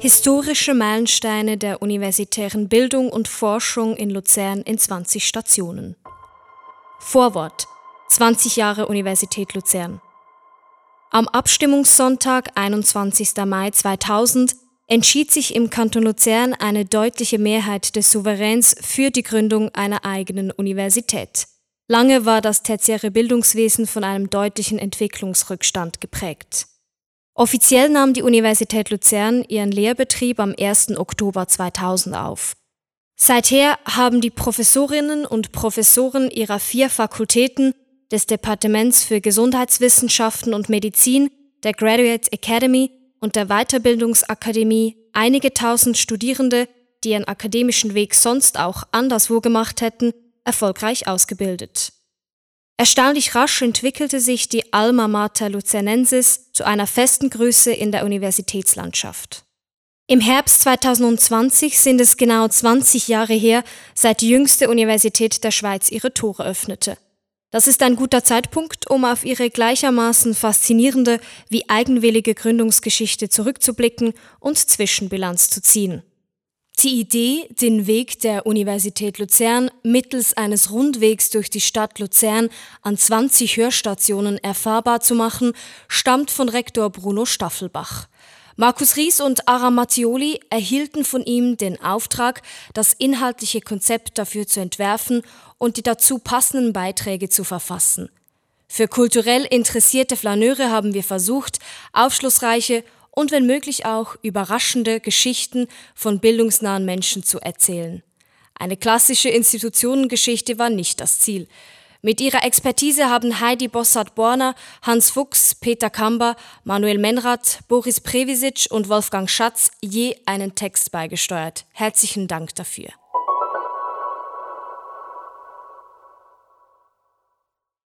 Historische Meilensteine der universitären Bildung und Forschung in Luzern in 20 Stationen. Vorwort: 20 Jahre Universität Luzern. Am Abstimmungssonntag, 21. Mai 2000, entschied sich im Kanton Luzern eine deutliche Mehrheit des Souveräns für die Gründung einer eigenen Universität. Lange war das tertiäre Bildungswesen von einem deutlichen Entwicklungsrückstand geprägt. Offiziell nahm die Universität Luzern ihren Lehrbetrieb am 1. Oktober 2000 auf. Seither haben die Professorinnen und Professoren ihrer 4 Fakultäten, des Departements für Gesundheitswissenschaften und Medizin, der Graduate Academy und der Weiterbildungsakademie einige tausend Studierende, die ihren akademischen Weg sonst auch anderswo gemacht hätten, erfolgreich ausgebildet. Erstaunlich rasch entwickelte sich die Alma Mater Luzernensis zu einer festen Größe in der Universitätslandschaft. Im Herbst 2020 sind es genau 20 Jahre her, seit die jüngste Universität der Schweiz ihre Tore öffnete. Das ist ein guter Zeitpunkt, um auf ihre gleichermaßen faszinierende wie eigenwillige Gründungsgeschichte zurückzublicken und Zwischenbilanz zu ziehen. Die Idee, den Weg der Universität Luzern mittels eines Rundwegs durch die Stadt Luzern an 20 Hörstationen erfahrbar zu machen, stammt von Rektor Bruno Staffelbach. Markus Ries und Aram Mattioli erhielten von ihm den Auftrag, das inhaltliche Konzept dafür zu entwerfen und die dazu passenden Beiträge zu verfassen. Für kulturell interessierte Flaneure haben wir versucht, aufschlussreiche und wenn möglich auch überraschende Geschichten von bildungsnahen Menschen zu erzählen. Eine klassische Institutionengeschichte war nicht das Ziel. Mit ihrer Expertise haben Heidi Bossart-Borner, Hans Fuchs, Peter Kamber, Manuel Menrath, Boris Previsic und Wolfgang Schatz je einen Text beigesteuert. Herzlichen Dank dafür.